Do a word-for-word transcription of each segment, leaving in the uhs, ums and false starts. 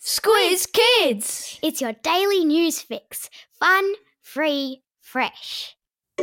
Squiz Kids! It's your daily news fix. Fun, free, fresh.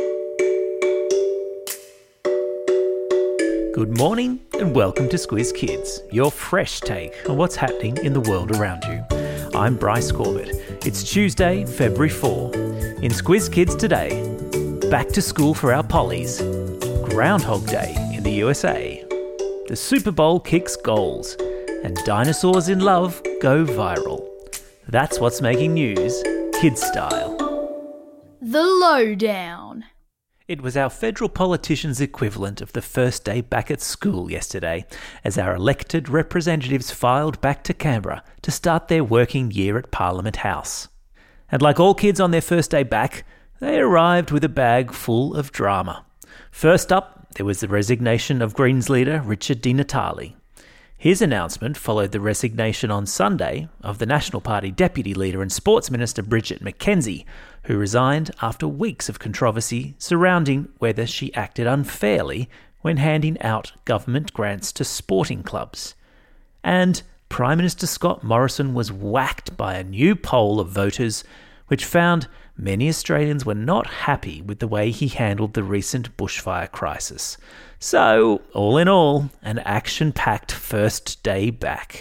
Good morning and welcome to Squiz Kids, your fresh take on what's happening in the world around you. I'm Bryce Corbett. It's Tuesday, February fourth. In Squiz Kids today, back to school for our pollies, Groundhog Day in the U S A, the Super Bowl kicks goals, and dinosaurs in love go viral. That's what's making news, kids style. The Lowdown. It was our federal politicians' equivalent of the first day back at school yesterday, as our elected representatives filed back to Canberra to start their working year at Parliament House. And like all kids on their first day back, they arrived with a bag full of drama. First up, there was the resignation of Greens leader Richard Di Natale. His announcement followed the resignation on Sunday of the National Party Deputy Leader and Sports Minister Bridget McKenzie, who resigned after weeks of controversy surrounding whether she acted unfairly when handing out government grants to sporting clubs. And Prime Minister Scott Morrison was whacked by a new poll of voters which found many Australians were not happy with the way he handled the recent bushfire crisis. So, all in all, an action-packed first day back.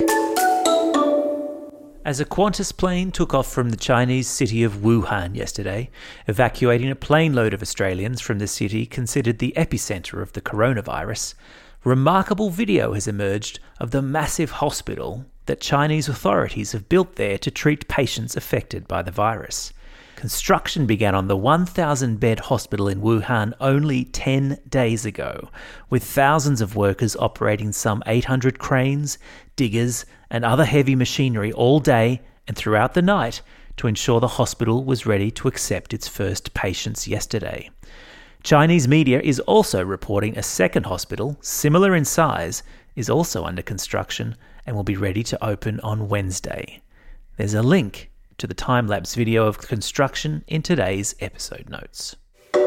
As a Qantas plane took off from the Chinese city of Wuhan yesterday, evacuating a plane load of Australians from the city considered the epicentre of the coronavirus, remarkable video has emerged of the massive hospital that Chinese authorities have built there to treat patients affected by the virus. Construction began on the one thousand bed hospital in Wuhan only ten days ago, with thousands of workers operating some eight hundred cranes, diggers, and other heavy machinery all day and throughout the night to ensure the hospital was ready to accept its first patients yesterday. Chinese media is also reporting a second hospital, similar in size, is also under construction and will be ready to open on Wednesday. There's a link to the time-lapse video of construction in today's episode notes.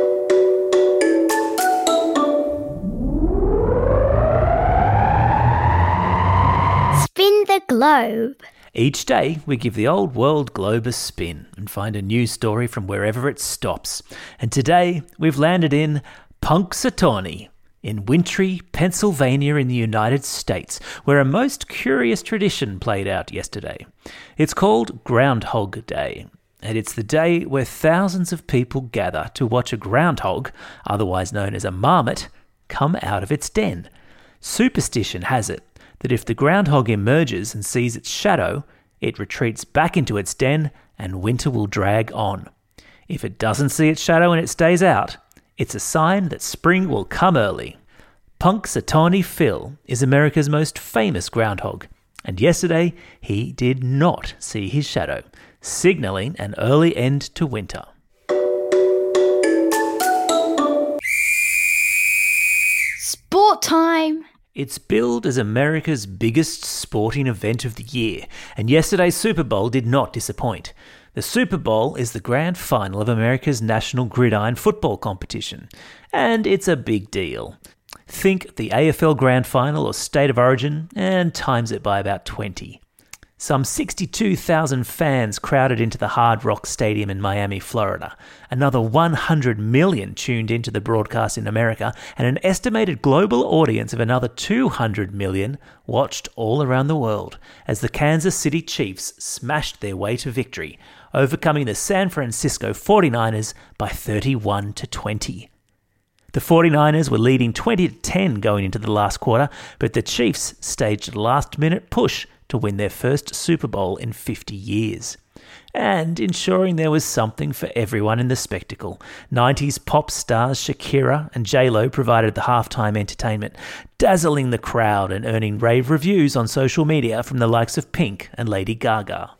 Spin the globe. Each day, we give the old world globe a spin and find a news story from wherever it stops. And today, we've landed in Punxsutawney, in wintry Pennsylvania in the United States, where a most curious tradition played out yesterday. It's called Groundhog Day, and it's the day where thousands of people gather to watch a groundhog, otherwise known as a marmot, come out of its den. Superstition has it that if the groundhog emerges and sees its shadow, it retreats back into its den and winter will drag on. If it doesn't see its shadow and it stays out, it's a sign that spring will come early. Punxsutawney Phil is America's most famous groundhog, and yesterday he did not see his shadow, signalling an early end to winter. Sport time! It's billed as America's biggest sporting event of the year, and yesterday's Super Bowl did not disappoint. The Super Bowl is the grand final of America's national gridiron football competition, and it's a big deal. Think the A F L Grand Final or State of Origin, and times it by about twenty. Some sixty-two thousand fans crowded into the Hard Rock Stadium in Miami, Florida. Another one hundred million tuned into the broadcast in America, and an estimated global audience of another two hundred million watched all around the world as the Kansas City Chiefs smashed their way to victory, overcoming the San Francisco forty-niners by thirty-one to twenty. The forty-niners were leading twenty to ten going into the last quarter, but the Chiefs staged a last-minute push to win their first Super Bowl in fifty years. And ensuring there was something for everyone in the spectacle, nineties pop stars Shakira and J-Lo provided the halftime entertainment, dazzling the crowd and earning rave reviews on social media from the likes of Pink and Lady Gaga.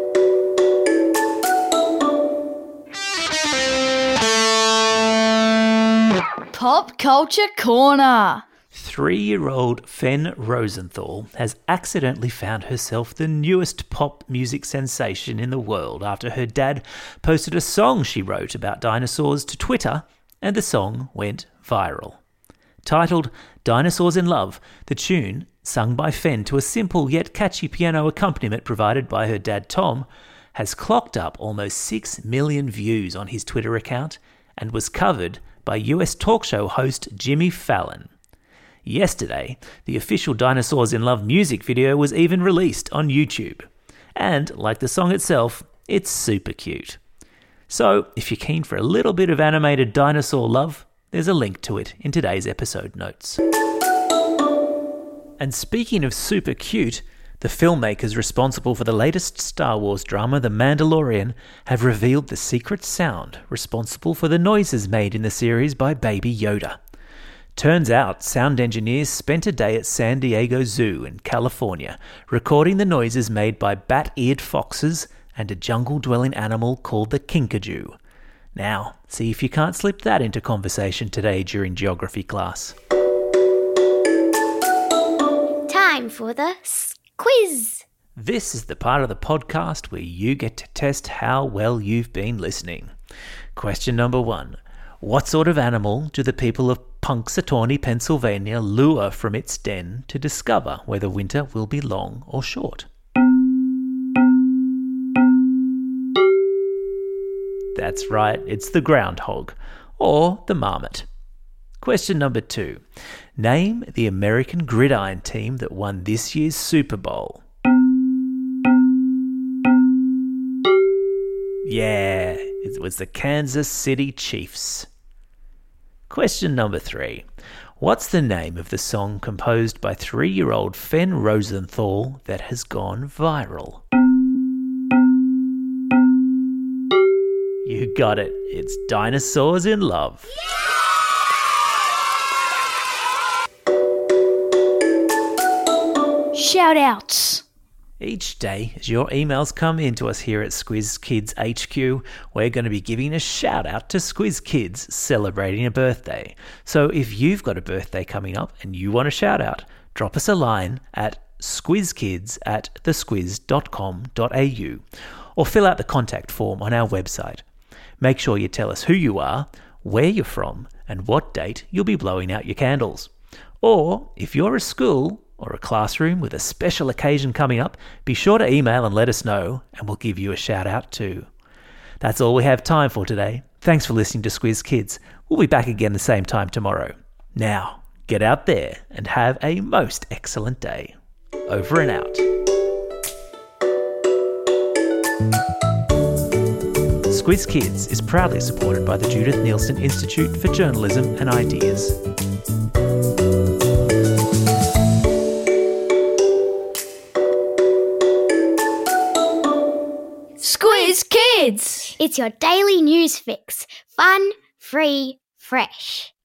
Pop Culture Corner. Three-year-old Fen Rosenthal has accidentally found herself the newest pop music sensation in the world after her dad posted a song she wrote about dinosaurs to Twitter, and the song went viral. Titled Dinosaurs in Love, the tune, sung by Fen to a simple yet catchy piano accompaniment provided by her dad Tom, has clocked up almost six million views on his Twitter account and was covered by U S talk show host Jimmy Fallon. Yesterday, the official Dinosaurs in Love music video was even released on YouTube. And, like the song itself, it's super cute. So, if you're keen for a little bit of animated dinosaur love, there's a link to it in today's episode notes. And speaking of super cute, the filmmakers responsible for the latest Star Wars drama, The Mandalorian, have revealed the secret sound responsible for the noises made in the series by Baby Yoda. Turns out, sound engineers spent a day at San Diego Zoo in California recording the noises made by bat-eared foxes and a jungle-dwelling animal called the kinkajou. Now, see if you can't slip that into conversation today during geography class. Time for the s- quiz. This is the part of the podcast where you get to test how well you've been listening. Question number one. What sort of animal do the people of Punxsutawney, Pennsylvania lure from its den to discover whether winter will be long or short? That's right, it's the groundhog, or the marmot. Question number two. Name the American gridiron team that won this year's Super Bowl. Yeah, it was the Kansas City Chiefs. Question number three. What's the name of the song composed by three-year-old Fen Rosenthal that has gone viral? You got it. It's Dinosaurs in Love. Shout-outs. Each day, as your emails come in to us here at Squiz Kids H Q, we're going to be giving a shout-out to Squiz Kids celebrating a birthday. So if you've got a birthday coming up and you want a shout-out, drop us a line at squizkids at thesquiz dot com dot a u or fill out the contact form on our website. Make sure you tell us who you are, where you're from, and what date you'll be blowing out your candles. Or, if you're a school or a classroom with a special occasion coming up, be sure to email and let us know, and we'll give you a shout out too. That's all we have time for today. Thanks for listening to Squiz Kids. We'll be back again the same time tomorrow. Now, get out there and have a most excellent day. Over and out. Squiz Kids is proudly supported by the Judith Neilson Institute for Journalism and Ideas. Squiz Kids! It's your daily news fix. Fun, free, fresh.